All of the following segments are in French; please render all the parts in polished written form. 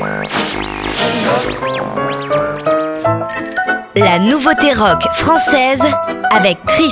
La nouveauté rock française avec Chris.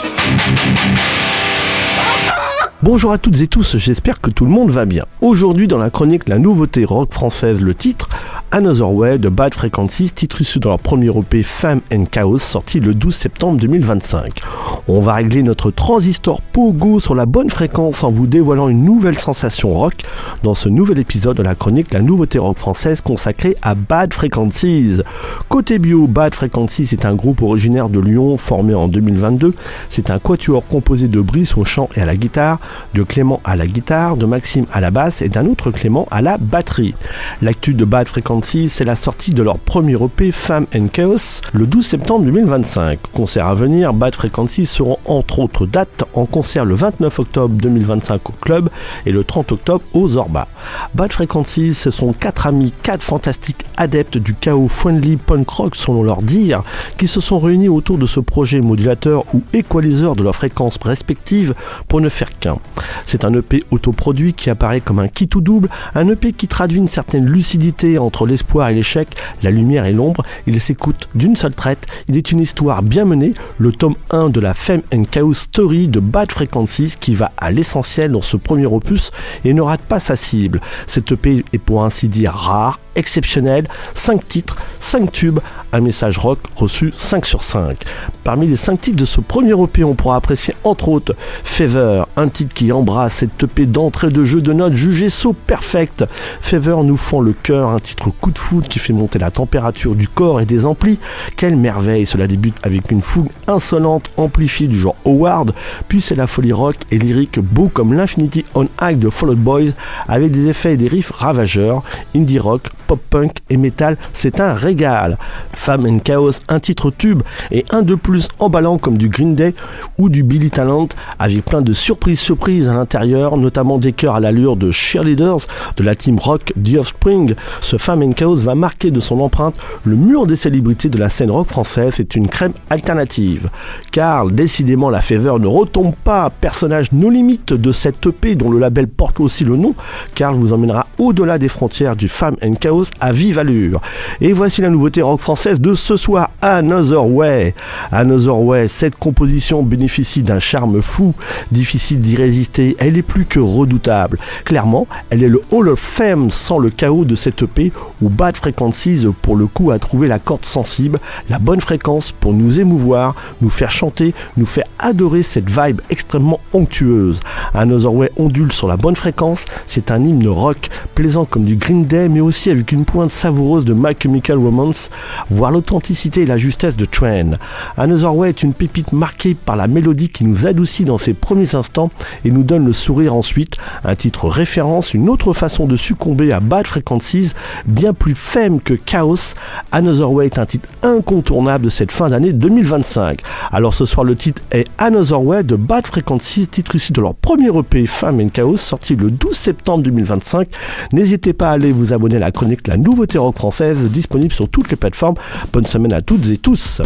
Bonjour à toutes et tous, j'espère que tout le monde va bien. Aujourd'hui dans la chronique La nouveauté rock française, le titre Another Way de Bad Frequencies, titre issu de leur premier EP Fame and Chaos, sorti le 12 septembre 2025. On va régler notre transistor pogo sur la bonne fréquence en vous dévoilant une nouvelle sensation rock dans ce nouvel épisode de la chronique La nouveauté rock française consacrée à Bad Frequencies. Côté bio, Bad Frequencies est un groupe originaire de Lyon formé en 2022. C'est un quatuor composé de Brice au chant et à la guitare, de Clément à la guitare, de Maxime à la basse et d'un autre Clément à la batterie. L'actu de Bad Frequencies, c'est la sortie de leur premier EP Fame and Chaos le 12 septembre 2025. Concert à venir, Bad Frequencies seront entre autres dates en concert le 29 octobre 2025 au Club et le 30 octobre au Zorba. Bad Frequencies, ce sont 4 amis, 4 fantastiques adeptes du chaos friendly punk rock selon leur dire, qui se sont réunis autour de ce projet modulateur ou équaliseur de leurs fréquences respectives pour ne faire qu'un. C'est un EP autoproduit qui apparaît comme un kit ou double, un EP qui traduit une certaine lucidité entre l'espoir et l'échec, la lumière et l'ombre. Il s'écoute d'une seule traite, il est une histoire bien menée, le tome 1 de la Fame and Chaos Story de Bad Frequencies qui va à l'essentiel dans ce premier opus et ne rate pas sa cible. Cet EP est pour ainsi dire rare, exceptionnel, 5 titres, 5 tubes, un message rock reçu 5 sur 5. Parmi les 5 titres de ce premier EP, on pourra apprécier entre autres Fever, un titre qui embrasse cette EP d'entrée de jeu de notes jugée so perfect. Fever nous fend le cœur, un titre coup de foudre qui fait monter la température du corps et des amplis. Quelle merveille, cela débute avec une fougue insolente amplifiée du genre Howard, puis c'est la folie rock et lyrique beau comme l'Infinity on High de Fall Out Boy avec des effets et des riffs ravageurs, indie rock, pop-punk et metal, c'est un régal. Fame and Chaos, un titre tube et un de plus emballant comme du Green Day ou du Billy Talent avec plein de surprises à l'intérieur, notamment des chœurs à l'allure de cheerleaders de la team rock The Offspring. Ce Fame and Chaos va marquer de son empreinte le mur des célébrités de la scène rock française. C'est une crème alternative. Car décidément la Fever ne retombe pas, personnage no limite de cette EP dont le label porte aussi le nom. Karl vous emmènera au-delà des frontières du Fame and Chaos à vive allure. Et voici la nouveauté rock française de ce soir, Another Way. Another Way, cette composition bénéficie d'un charme fou, difficile d'y résister, elle est plus que redoutable. Clairement, elle est le Hall of Fame sans le chaos de cette EP où Bad Frequencies pour le coup a trouvé la corde sensible, la bonne fréquence pour nous émouvoir, nous faire chanter, nous faire adorer cette vibe extrêmement onctueuse. Another Way ondule sur la bonne fréquence, c'est un hymne rock plaisant comme du Green Day mais aussi avec une pointe savoureuse de My Chemical Romance, voire l'authenticité et la justesse de Train. Another Way est une pépite marquée par la mélodie qui nous adoucit dans ses premiers instants et nous donne le sourire ensuite. Un titre référence, une autre façon de succomber à Bad Frequencies, bien plus femme que Chaos. Another Way est un titre incontournable de cette fin d'année 2025. Alors ce soir le titre est Another Way de Bad Frequencies, titre issu de leur premier EP Fame and Chaos, sorti le 12 septembre 2025. N'hésitez pas à aller vous abonner à la chronique La nouveauté rock française, disponible sur toutes les plateformes. Bonne semaine à toutes et tous.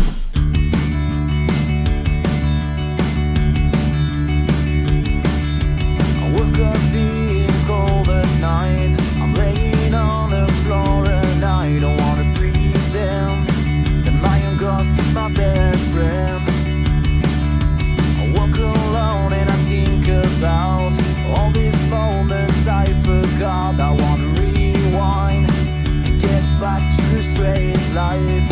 Straight life.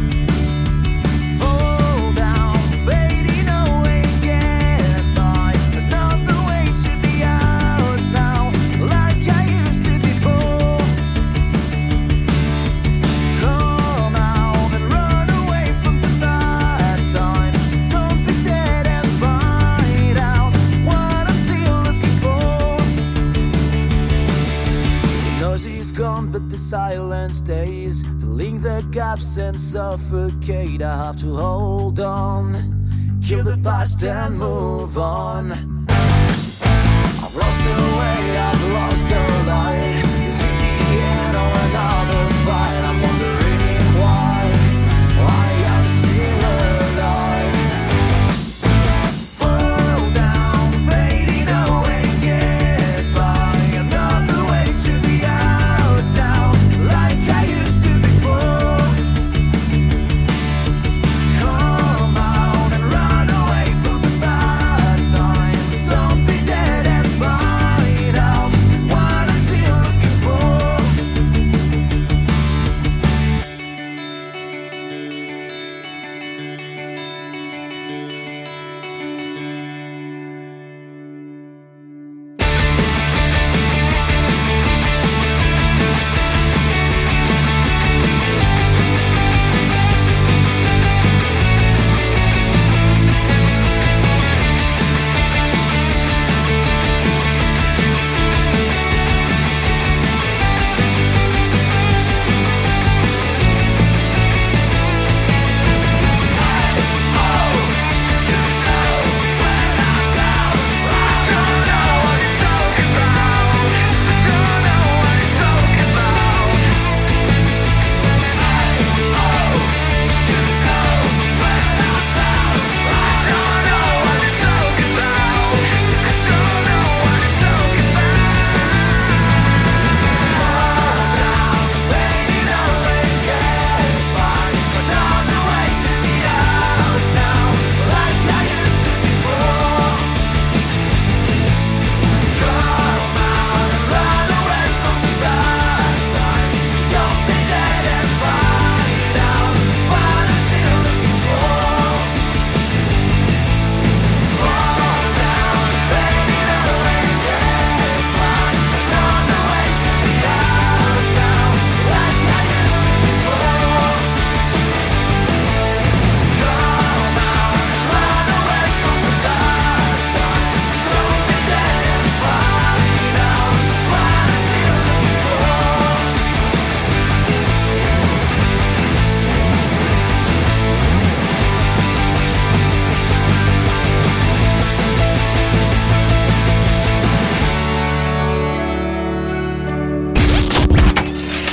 Fall down, fading away, get by. Another way to be out now, like I used to before. Come out and run away from the bad time. Don't be dead and find out what I'm still looking for. The noise is gone, but the silence stays. Filling the gaps and suffocate. I have to hold on, kill the past and move on. I've lost the way, I've lost the light. Is it the end or another fight? I'm wondering why I am still alive. Fall down, fading away, get by. Another way to be out now, like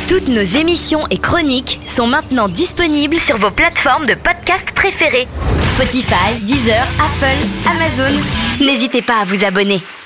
Toutes nos émissions et chroniques sont maintenant disponibles sur vos plateformes de podcast préférées. Spotify, Deezer, Apple, Amazon. N'hésitez pas à vous abonner.